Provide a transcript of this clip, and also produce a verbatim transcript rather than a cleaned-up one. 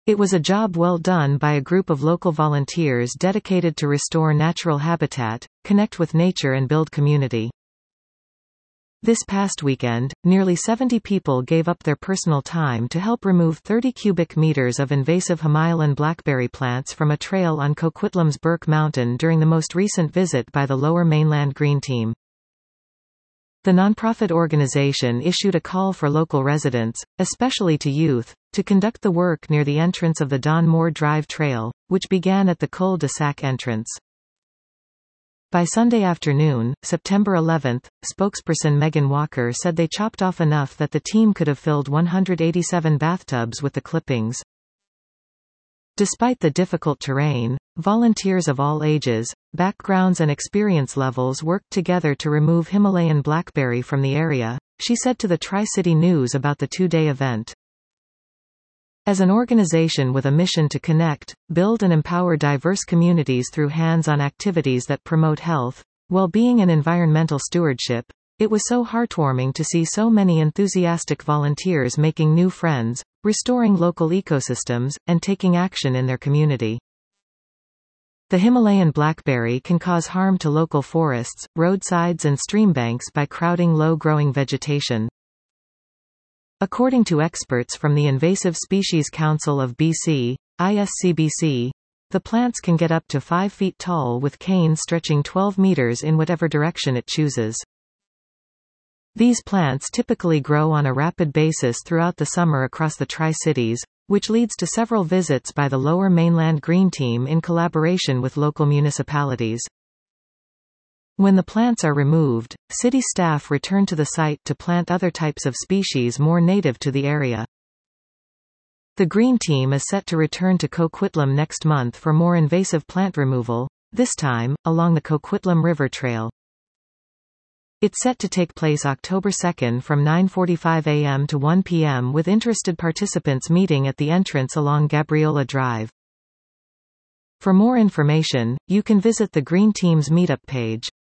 It was a job well done by a group of local volunteers dedicated to restore natural habitat, connect with nature and build community. This past weekend, nearly seventy people gave up their personal time to help remove thirty cubic meters of invasive Himalayan blackberry plants from a trail on Coquitlam's Burke Mountain during the most recent visit by the Lower Mainland Green Team. The nonprofit organization issued a call for local residents, especially to youth, to conduct the work near the entrance of the Don Moore Drive Trail, which began at the cul-de-sac entrance. By Sunday afternoon, September eleventh, spokesperson Megan Walker said they chopped off enough that the team could have filled one hundred eighty-seven bathtubs with the clippings. Despite the difficult terrain, volunteers of all ages, backgrounds and experience levels worked together to remove Himalayan blackberry from the area, she said to the Tri-City News about the two-day event. As an organization with a mission to connect, build and empower diverse communities through hands-on activities that promote health, well-being and environmental stewardship, it was so heartwarming to see so many enthusiastic volunteers making new friends, restoring local ecosystems, and taking action in their community. The Himalayan blackberry can cause harm to local forests, roadsides and streambanks by crowding low-growing vegetation. According to experts from the Invasive Species Council of B C, I S C B C, the plants can get up to five feet tall with canes stretching twelve meters in whatever direction it chooses. These plants typically grow on a rapid basis throughout the summer across the Tri-Cities, which leads to several visits by the Lower Mainland Green Team in collaboration with local municipalities. When the plants are removed, city staff return to the site to plant other types of species more native to the area. The Green Team is set to return to Coquitlam next month for more invasive plant removal, this time, along the Coquitlam River Trail. It's set to take place October second from nine forty-five a m to one p m with interested participants meeting at the entrance along Gabriola Drive. For more information, you can visit the Green Team's meetup page.